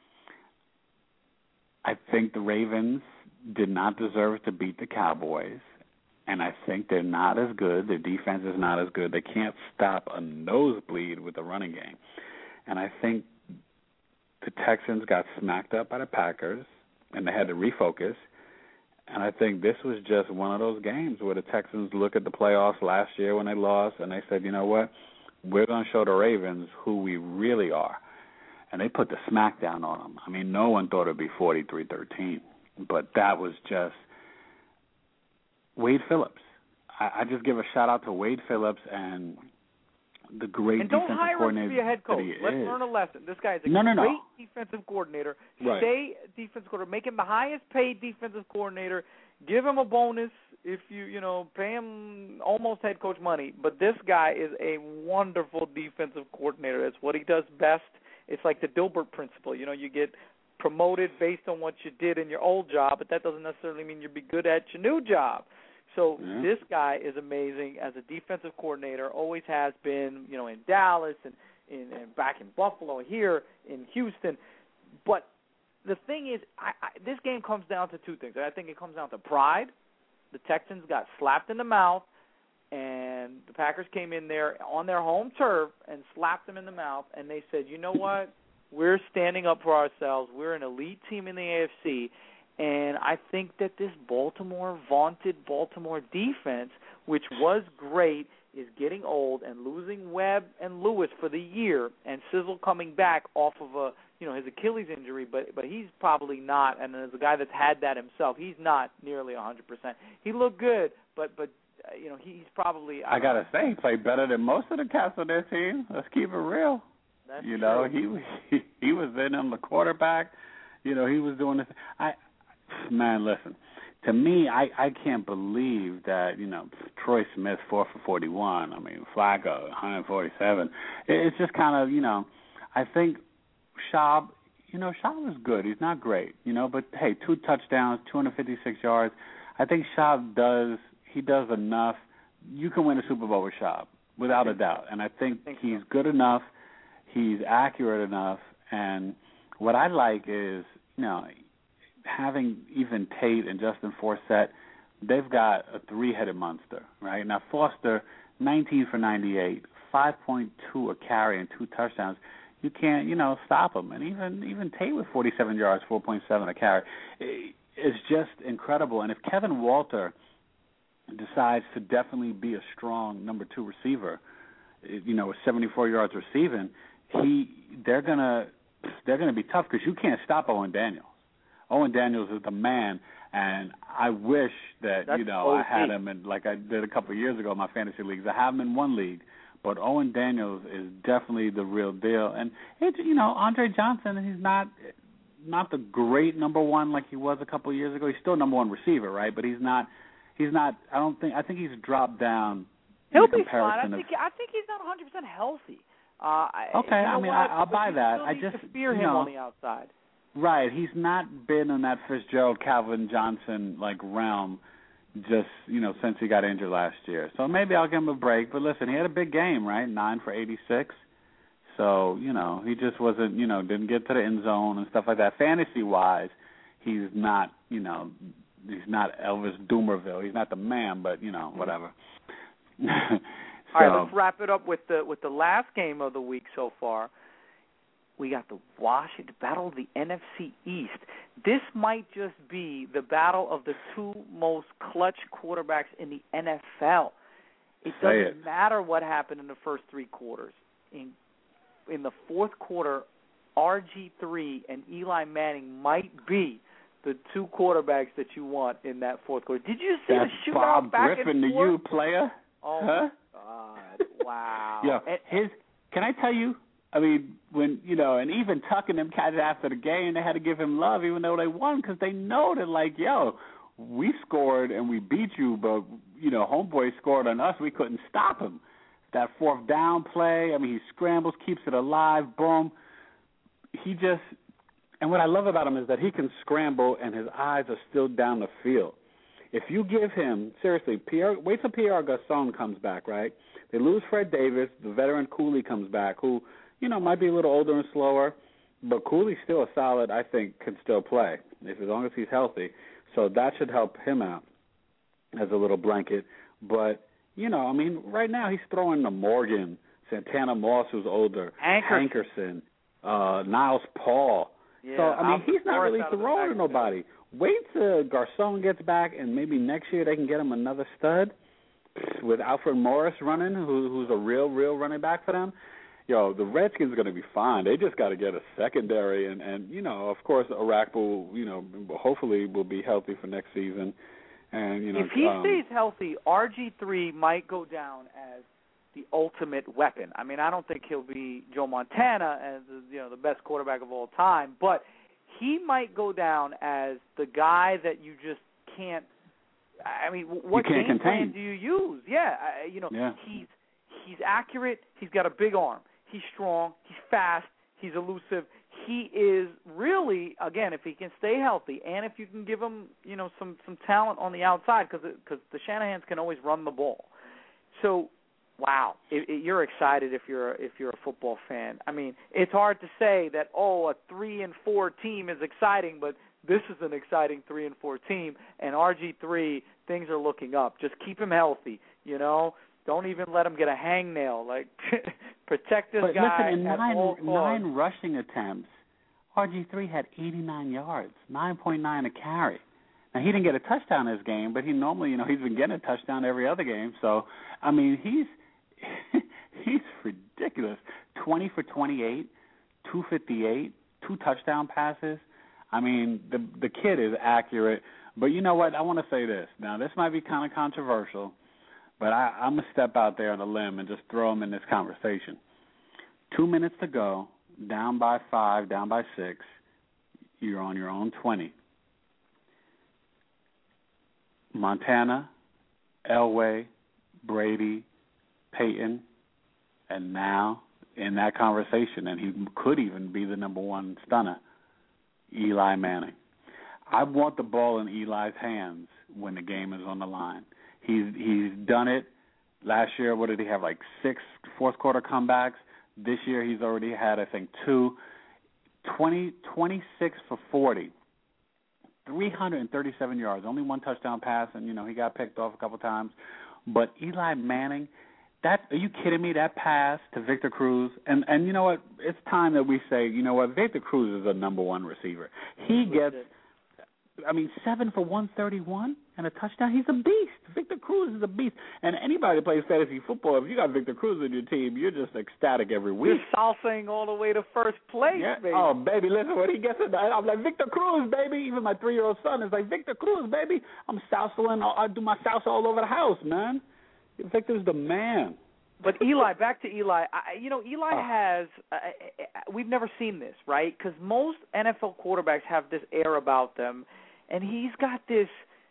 I think the Ravens did not deserve to beat the Cowboys, and I think they're not as good. Their defense is not as good. They can't stop a nosebleed with the running game. And I think the Texans got smacked up by the Packers, and they had to refocus. And I think this was just one of those games where the Texans look at the playoffs last year when they lost, and they said, you know what, we're going to show the Ravens who we really are. And they put the smackdown on them. No one thought it would be 43-13. But that was just Wade Phillips. I just give a shout-out to Wade Phillips and the great defensive coordinator. And don't hire him to be a head coach. Let's learn a lesson. This guy is a great defensive coordinator. Right. Stay defensive coordinator. Make him the highest-paid defensive coordinator. Give him a bonus if you pay him almost head coach money. But this guy is a wonderful defensive coordinator. It's what he does best. It's like the Dilbert principle. You get promoted based on what you did in your old job, but that doesn't necessarily mean you'll be good at your new job. So This guy is amazing as a defensive coordinator, always has been, in Dallas and back in Buffalo, here in Houston. But the thing is, this game comes down to two things. I think it comes down to pride. The Texans got slapped in the mouth, and the Packers came in there on their home turf and slapped them in the mouth, and they said, you know what? We're standing up for ourselves. We're an elite team in the AFC, and I think that this vaunted Baltimore defense, which was great, is getting old, and losing Webb and Lewis for the year, and Sizzle coming back off of his Achilles injury, but he's probably not, and as a guy that's had that himself, he's not nearly 100%. He looked good, but he's probably. I gotta say, he played better than most of the cats on their team. Let's keep it real. That's true. He was in on the quarterback. He was doing this. Man, listen. To me, I can't believe that, Troy Smith 4 for 41. Flacco 147. It's just kind of, I think Schaub is good. He's not great, but hey, 2 touchdowns, 256 yards. I think Schaub does enough. You can win a Super Bowl with Schaub, without a doubt. And I think he's good enough. He's accurate enough, and what I like is, having even Tate and Justin Forsett, they've got a 3-headed monster, right? Now, Foster, 19 for 98, 5.2 a carry and 2 touchdowns. You can't, stop him. And even Tate with 47 yards, 4.7 a carry, is just incredible. And if Kevin Walter decides to definitely be a strong number 2 receiver, with 74 yards receiving, they're gonna be tough because you can't stop Owen Daniels. Owen Daniels is the man, and I wish that I had him in, like I did a couple of years ago in my fantasy leagues. I have him in one league, but Owen Daniels is definitely the real deal. And it's Andre Johnson, he's not the great number 1 like he was a couple of years ago. He's still number 1 receiver, right? But he's not. I think he's dropped down. He'll be fine. I think he's not 100% healthy. Okay, I'll buy that. I just fear him on the outside. Right, he's not been in that Fitzgerald, Calvin Johnson realm just since he got injured last year. So maybe I'll give him a break. But listen, he had a big game, right? 9 for 86. So he just wasn't didn't get to the end zone and stuff like that. Fantasy wise, he's not he's not Elvis Doomerville. He's not the man, but whatever. All right, let's wrap it up with the last game of the week so far. We got the battle of the NFC East. This might just be the battle of the 2 most clutch quarterbacks in the NFL. It doesn't matter what happened in the first 3 quarters. In the fourth quarter, RG3 and Eli Manning might be the 2 quarterbacks that you want in that fourth quarter. Did you see the shootout Bob back Griffin and forth? to you, player? Oh, huh? My God. Wow. Yeah. Can I tell you, when, and even Tuck and them guys after the game, they had to give him love even though they won because they know that, we scored and we beat you, but, homeboy scored on us. We couldn't stop him. That 4th down play, he scrambles, keeps it alive, boom. And what I love about him is that he can scramble and his eyes are still down the field. If you give him, seriously, wait till Pierre Garçon comes back, right? They lose Fred Davis, the veteran Cooley comes back, who, might be a little older and slower, but Cooley's still a solid, I think, can still play, as long as he's healthy. So that should help him out as a little blanket. But, right now he's throwing to Morgan, Santana Moss, who's older, Hankerson, Niles Paul. Yeah, so, he's not really throwing to nobody. Wait till Garçon gets back, and maybe next year they can get him another stud with Alfred Morris running, who's a real running back for them. The Redskins are going to be fine. They just got to get a secondary, and of course, Iraq will, hopefully will be healthy for next season. And if he stays healthy, RG3 might go down as the ultimate weapon. I don't think he'll be Joe Montana as the best quarterback of all time, but he might go down as the guy that you just can't. What game plan do you use? Yeah, he's accurate. He's got a big arm. He's strong. He's fast. He's elusive. He is really, again, if he can stay healthy, and if you can give him, some talent on the outside, because the Shanahans can always run the ball. So, wow, you're excited if you're a football fan. It's hard to say that a 3-4 team is exciting, but this is an exciting 3-4 team. And RG3, things are looking up. Just keep him healthy. Don't even let him get a hangnail. Protect this guy. Listen, in 9 rushing attempts, RG3 had 89 yards, 9.9 a carry. Now, he didn't get a touchdown this game, but he normally, he's been getting a touchdown every other game. So, he's ridiculous. 20 for 28, 258, 2 touchdown passes. The kid is accurate. But you know what? I want to say this. Now, this might be kind of controversial, but I'm going to step out there on a limb and just throw him in this conversation. 2 minutes to go, down by 5, down by 6. You're on your own 20. Montana, Elway, Brady, Peyton, and now in that conversation, and he could even be the number 1 stunner, Eli Manning. I want the ball in Eli's hands when the game is on the line. He's done it. Last year, what did he have, 6 fourth-quarter comebacks? This year he's already had, I think, 2. 26 for 40. 337 yards, only 1 touchdown pass, and, he got picked off a couple times. But Eli Manning, Are you kidding me? That pass to Victor Cruz, and you know what? It's time that we say, you know what? Victor Cruz is a number one receiver. He gets, 7 for 131 and a touchdown. He's a beast. Victor Cruz is a beast. And anybody that plays fantasy football, if you got Victor Cruz in your team, you're just ecstatic every week. You're salsaing all the way to first place, baby. Oh, baby, listen, when he gets it, I'm like, Victor Cruz, baby. Even my 3-year-old son is like, Victor Cruz, baby. I'm salsaing. I do my salsa all over the house, man. Victor's the man. But Eli, back to Eli. Eli has we've never seen this, right? Because most NFL quarterbacks have this air about them, and he's got this,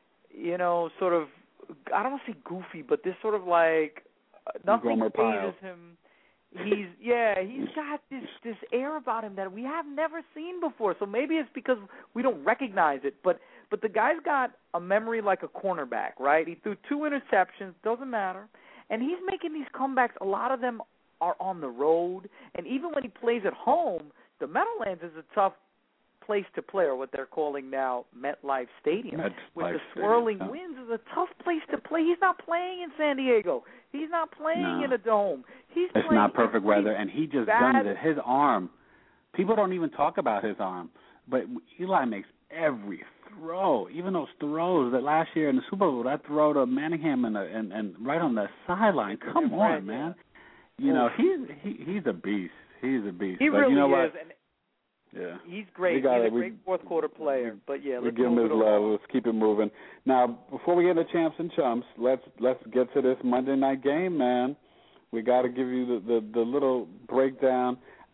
sort of, I don't want to say goofy, but this sort of like nothing phases him. He's got this air about him that we have never seen before. So maybe it's because we don't recognize it. But the guy's got a memory like a cornerback, right? He threw 2 interceptions, doesn't matter. And he's making these comebacks. A lot of them are on the road. And even when he plays at home, the Meadowlands is a tough place to play, or what they're calling now MetLife Stadium. With the swirling winds, is a tough place to play. He's not playing in San Diego. He's not playing in a dome. It's not perfect weather, and he just guns it. His arm, people don't even talk about his arm, but Eli makes every throw, even those throws that last year in the Super Bowl, that throw to Manningham and right on the sideline. Come on, man. He's a beast. He's a beast. He but really you know is. Yeah. He's great. He's a great fourth quarter player. But let's give him his love. Let's keep it moving. Now, before we get into Champs and Chumps, let's get to this Monday night game, man. We got to give you the little breakdown.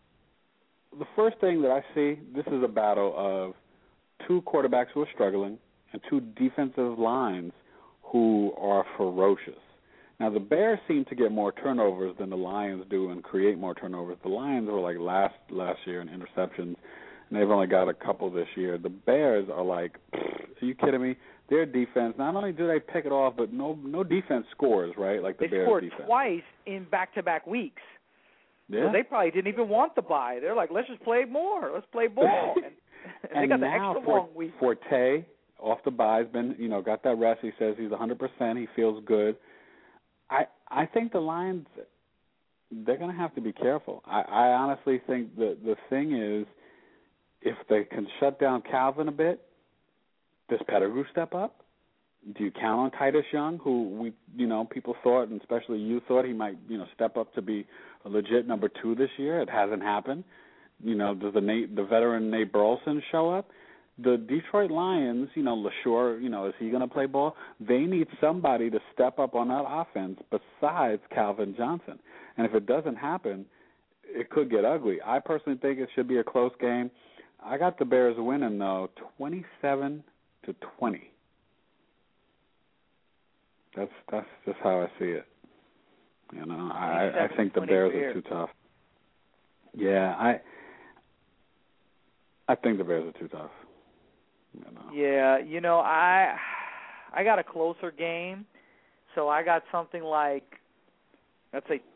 The first thing that I see, this is a battle of 2 quarterbacks who are struggling and 2 defensive lines who are ferocious. Now, the Bears seem to get more turnovers than the Lions do and create more turnovers. The Lions were like last year in interceptions, and they've only got a couple this year. The Bears are like, are you kidding me? Their defense, not only do they pick it off, but no defense scores, right, like the Bears defense. They scored twice in back-to-back weeks. Yeah. So they probably didn't even want the bye. They're like, let's just play more. Let's play ball. And they got the extra long week. Forte, off the bye, has been, got that rest. He says he's 100%. He feels good. I think the Lions, they're going to have to be careful. I honestly think the thing is, if they can shut down Calvin a bit, does Pettigrew step up? Do you count on Titus Young, who people thought, and especially you thought he might, step up to be a legit number 2 this year? It hasn't happened. Does the veteran Nate Burleson show up? The Detroit Lions, LaSure, is he going to play ball? They need somebody to step up on that offense besides Calvin Johnson. And if it doesn't happen, it could get ugly. I personally think it should be a close game. I got the Bears winning, though, 27-20. That's just how I see it. I think the Bears are too tough. Yeah, I think the Bears are too tough. Yeah, I got a closer game, so I got something like, let's say,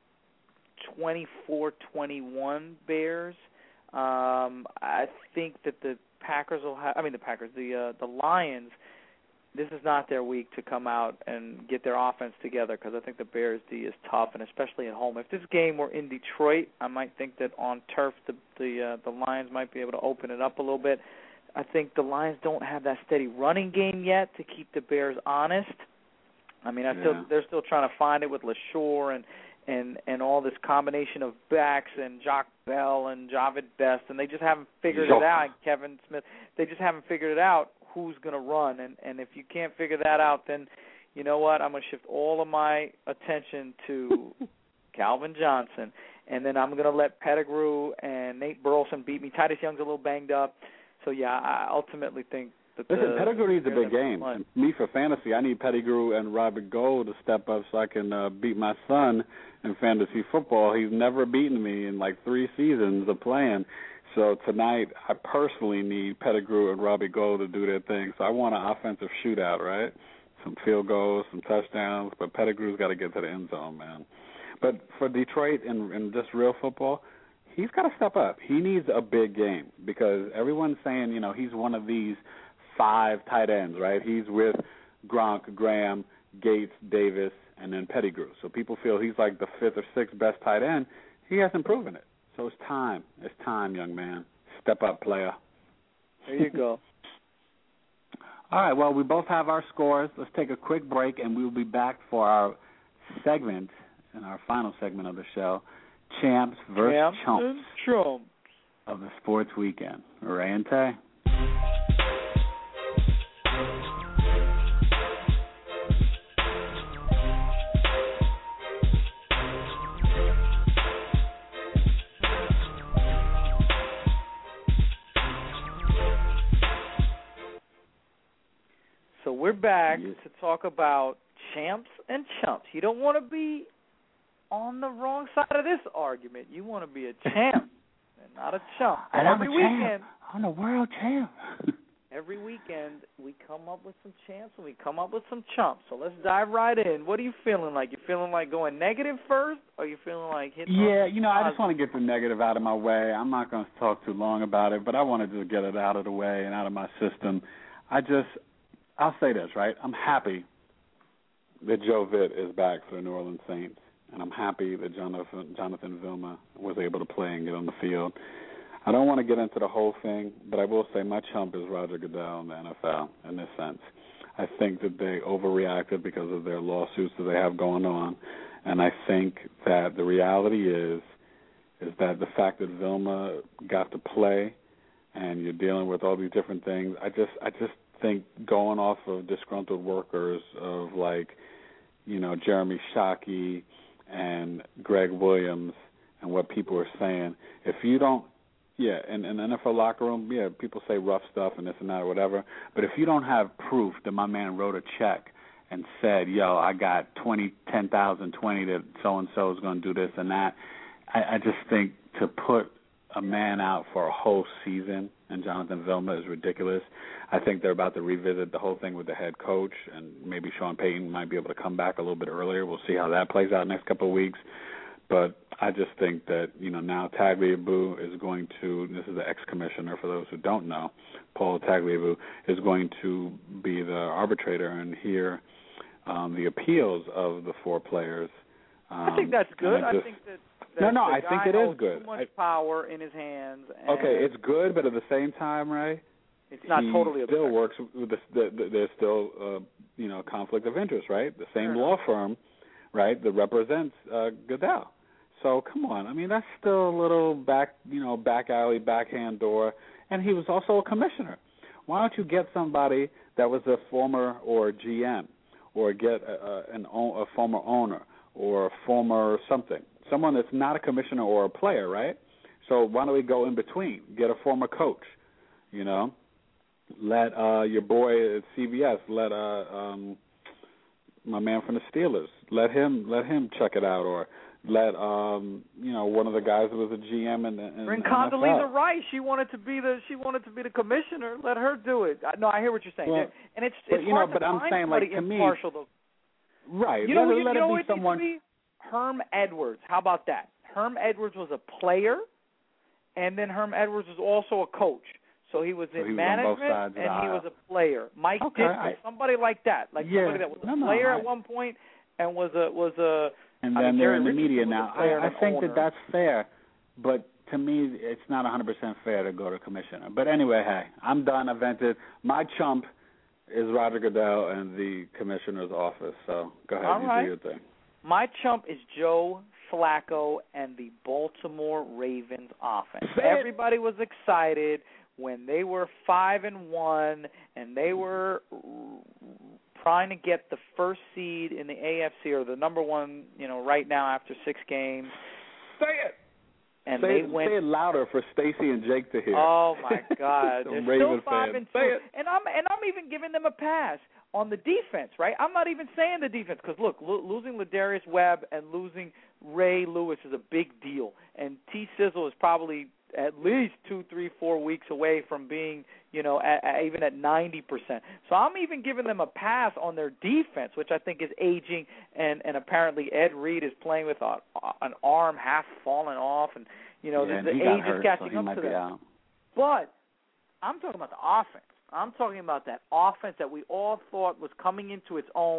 24-21 Bears. I think that the Packers will have. The Lions. This is not their week to come out and get their offense together, because I think the Bears D is tough, and especially at home. If this game were in Detroit, I might think that on turf the Lions might be able to open it up a little bit. I think the Lions don't have that steady running game yet to keep the Bears honest. They're still trying to find it with LaSure and all this combination of backs and Jock Bell and Javid Best, and they just haven't figured it out. And Kevin Smith, they just haven't figured it out who's going to run. And if you can't figure that out, then you know what? I'm going to shift all of my attention to Calvin Johnson, and then I'm going to let Pettigrew and Nate Burleson beat me. Titus Young's a little banged up. So, yeah, I ultimately think that Pettigrew needs a big game. And me, for fantasy, I need Pettigrew and Robert Gold to step up so I can beat my son in fantasy football. He's never beaten me in like 3 seasons of playing. So tonight, I personally need Pettigrew and Robbie Gold to do their thing. So I want an offensive shootout, right? Some field goals, some touchdowns, but Pettigrew's got to get to the end zone, man. But for Detroit and just real football, he's got to step up. He needs a big game, because everyone's saying, he's one of these 5 tight ends, right? He's with Gronk, Graham, Gates, Davis, and then Pettigrew. So people feel he's like the 5th or 6th best tight end. He hasn't proven it. So it's time. It's time, young man. Step up, player. There you go. All right, well, we both have our scores. Let's take a quick break, and we will be back for our segment, in our final segment of the show, Champs versus Chumps of the sports weekend. Ray and Tay. So we're back to talk about champs and chumps. You don't want to be on the wrong side of this argument. You want to be a champ and not a chump. And every weekend, I'm a world champ. every weekend we come up with some champs and we come up with some chumps. So let's dive right in. What are you feeling like? You feeling like going negative first, or you feeling like hitting? Yeah, I just want to get the negative out of my way. I'm not going to talk too long about it, but I wanted to get it out of the way and out of my system. I'll say this, right? I'm happy that Joe Vitt is back for the New Orleans Saints, and I'm happy that Jonathan Vilma was able to play and get on the field. I don't want to get into the whole thing, but I will say my chump is Roger Goodell in the NFL in this sense. I think that they overreacted because of their lawsuits that they have going on, and I think that the reality is that the fact that Vilma got to play and you're dealing with all these different things, I just think going off of disgruntled workers of Jeremy Shockey and Greg Williams and what people are saying, if you don't, in the NFL locker room, people say rough stuff and this and that or whatever, but if you don't have proof that my man wrote a check and said, I got 10,020 that so-and-so is going to do this and that, I just think to put a man out for a whole season and Jonathan Vilma is ridiculous. I think they're about to revisit the whole thing with the head coach, and maybe Sean Payton might be able to come back a little bit earlier. We'll see how that plays out next couple of weeks. But I just think that, now Tagliabue is going to, this is the ex-commissioner for those who don't know, Paul Tagliabue, is going to be the arbitrator and hear the appeals of the 4 players. I think that's good. I think that I think it is good. Too much power in his hands. And okay, it's good, but at the same time, Ray, it's not totally. He still works with there's still conflict of interest, right? The same law firm, right, that represents Goodell. So come on, I mean that's still a little back alley, backhand door, and he was also a commissioner. Why don't you get somebody that was a former or GM, or get a former owner, or a former something? Someone that's not a commissioner or a player, right? So why don't we go in between? Get a former coach, Let your boy at CBS, let my man from the Steelers, let him check it out, or let one of the guys who was a GM and bring Condoleezza Rice. She wanted to be the commissioner. Let her do it. No, I hear what you're saying. Well, and it's hard to I'm find saying, somebody to me, impartial though. Right. Let it be be someone. Herm Edwards. How about that? Herm Edwards was a player, and then Herm Edwards was also a coach. So he was in management and he was a player. Mike Ditka, somebody like that, somebody that was a player at one point and was a. And then they're in the media now. I think that's fair, but to me, it's not 100% fair to go to commissioner. But anyway, hey, I'm done. I vented. My chump is Roger Goodell and the commissioner's office. So go ahead, do your thing. My chump is Joe Flacco and the Baltimore Ravens offense. Everybody was excited when they were 5-1 and they were trying to get the first seed in the AFC, or the number one, right now after 6 games. Say it. And say went it louder for Stacy and Jake to hear. Oh my God, they're Raven still 5-2, and I'm even giving them a pass on the defense, right? I'm not even saying the defense because look, losing Ladarius Webb and losing Ray Lewis is a big deal, and T. Sizzle is probably at least 2, 3, 4 weeks away from being, even at 90%. So I'm even giving them a pass on their defense, which I think is aging, and apparently Ed Reed is playing with an arm half falling off, and the age is catching up to them. But I'm talking about the offense. I'm talking about that offense that we all thought was coming into its own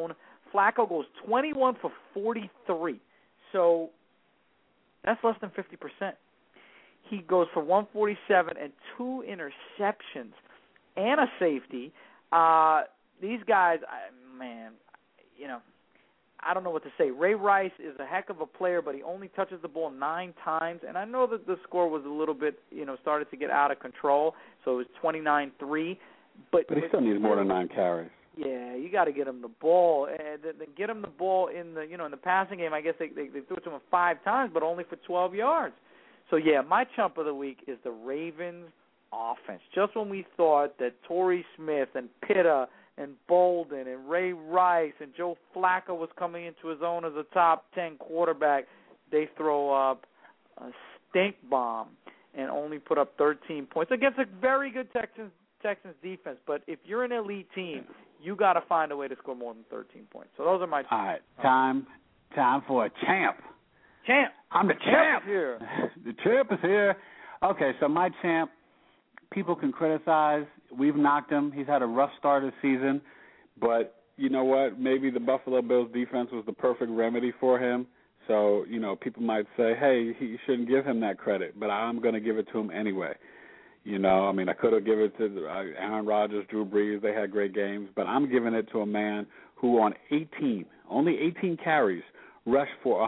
Flacco goes 21 for 43. So that's less than 50%. He goes for 147 and 2 interceptions and a safety. These guys, man, you know, I don't know what to say. Ray Rice is a heck of a player, but he only touches the ball 9 times. And I know that the score was a little bit, you know, started to get out of control, so it was 29-3. But he still needs more than 9 carries. Yeah, you got to get him the ball, and then get him the ball in the, you know, in the passing game. I guess they threw it to him 5 times, but only for 12 yards. So yeah, my chump of the week is the Ravens offense. Just when we thought that Torrey Smith and Pitta and Bolden and Ray Rice and Joe Flacco was coming into his own as a top 10 quarterback, they throw up a stink bomb and only put up 13 points against a very good Texans defense. But if you're an elite team, you got to find a way to score more than 13 points. So those are my. All right, time for a champ. Champ. I'm the champ. Here. The champ is here. Okay, so my champ, people can criticize. We've knocked him. He's had a rough start of the season. But you know what? Maybe the Buffalo Bills defense was the perfect remedy for him. So, you know, people might say, hey, you shouldn't give him that credit. But I'm going to give it to him anyway. You know, I mean, I could have given it to Aaron Rodgers, Drew Brees. They had great games. But I'm giving it to a man who on only 18 carries, rushed for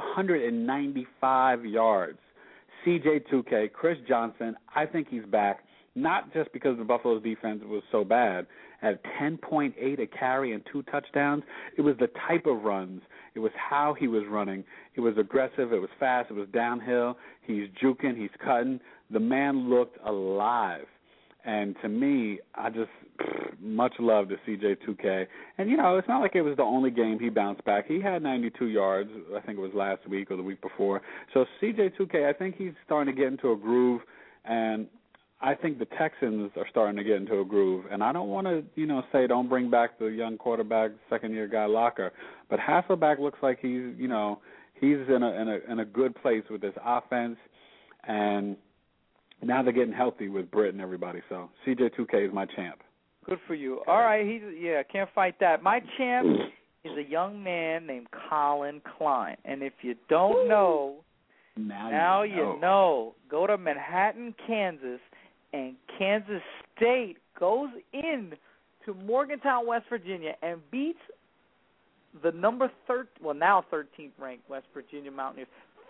195 yards. CJ2K, Chris Johnson, I think he's back, not just because the Buffalo's defense was so bad. At 10.8 a carry and 2 touchdowns, it was the type of runs. It was how he was running. It was aggressive. It was fast. It was downhill. He's juking. He's cutting. The man looked alive. And to me, I just much love to CJ2K. And, you know, it's not like it was the only game he bounced back. He had 92 yards, I think it was last week or the week before. So CJ2K, I think he's starting to get into a groove, and I think the Texans are starting to get into a groove. And I don't want to, you know, say don't bring back the young quarterback, second-year guy Locker, but Hasselbeck looks like he's, you know, he's in a good place with this offense, and now they're getting healthy with Britt and everybody. So CJ2K is my champ. Good for you. All right, can't fight that. My champ is a young man named Colin Klein. And if you don't know, now you know. Go to Manhattan, Kansas, and Kansas State goes in to Morgantown, West Virginia, and beats the now 13th ranked West Virginia Mountaineers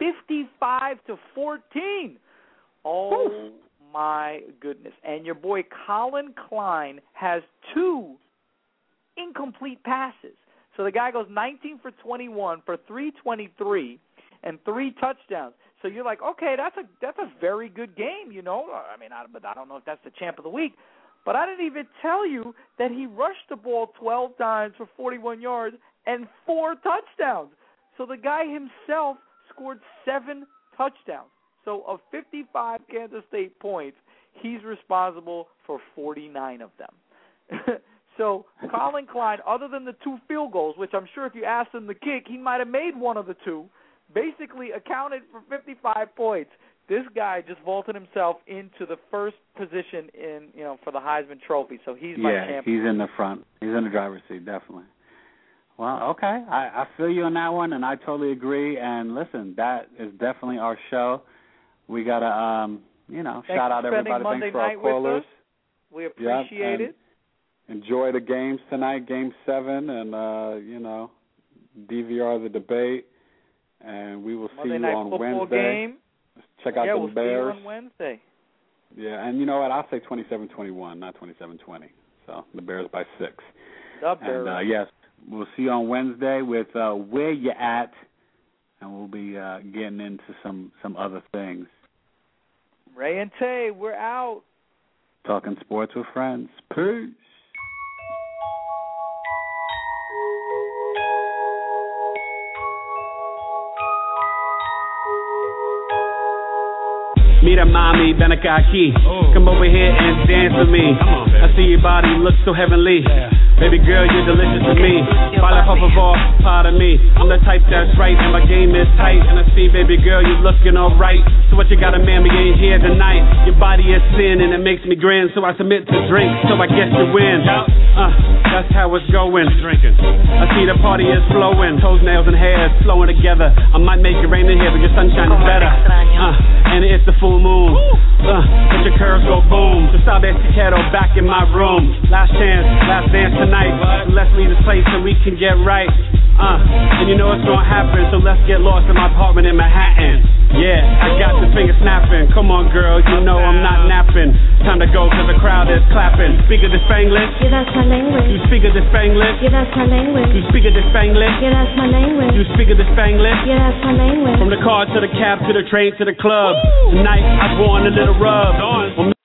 55-14. Oh, my goodness. And your boy Colin Klein has 2 incomplete passes. So the guy goes 19 for 21 for 323 and 3 touchdowns. So you're like, okay, that's a very good game, you know. I mean, I don't know if that's the champ of the week. But I didn't even tell you that he rushed the ball 12 times for 41 yards and 4 touchdowns. So the guy himself scored 7 touchdowns. So of 55 Kansas State points, he's responsible for 49 of them. So Colin Klein, other than the 2 field goals, which I'm sure if you asked him to kick, he might have made one of the 2, basically accounted for 55 points. This guy just vaulted himself into the first position for the Heisman Trophy. So he's my champion. Yeah, he's in the front. He's in the driver's seat, definitely. Well, okay. I feel you on that one, and I totally agree. And listen, that is definitely our show. We got to, shout out everybody. Thanks for our callers. We appreciate it. Enjoy the games tonight, Game 7, and, DVR the debate. And we will see you on Wednesday. Game. Check out the we'll Bears. See you on Wednesday. Yeah, and you know what? I'll say 27-21, not 27-20. So the Bears by 6. The Bears. And, yes, we'll see you on Wednesday with Where You At, and we'll be getting into some other things. Ray and Tay, we're out. Talking sports with friends. Peace. Mira mami, ven acá aquí. Come over here and dance with me. I see your body look so heavenly. Baby girl, you're delicious to me. Baila por favor, part of of me. I'm the type that's right and my game is tight. And I see, baby girl, you looking alright. So what you got a man, we ain't here tonight. Your body is sin and it makes me grin. So I submit to drink, so I guess you win. That's how it's going. Drinking. I see the party is flowing. Toes, nails, and hairs flowing together. I might make it rain in here, but your sunshine is better. And it's the full moon. But your curves go boom. So stop that ghetto back in my room. Last chance, last dance tonight. So let's leave this place so we can get right. And you know it's gonna happen, so let's get lost in my apartment in Manhattan. Yeah, I got the finger snapping. Come on, girl, you know I'm not napping. Time to go, cause the crowd is clapping. Speak of the Spanglish? Yeah, that's my language. You speak of the Spanglish? Yeah, that's my language. You speak of the Spanglish? Yeah, that's my language. You speak of the Spanglish? Yeah, that's my language. From the car to the cab to the train to the club. Tonight I want a little rub.